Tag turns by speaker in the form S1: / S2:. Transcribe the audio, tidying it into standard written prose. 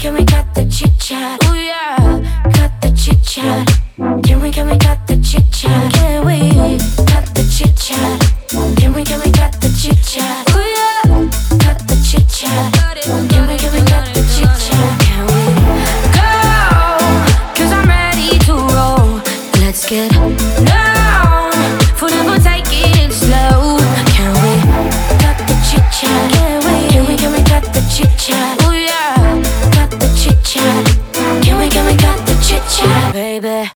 S1: can we cut the chit chat? Ooh yeah, cut the chit chat. Can we cut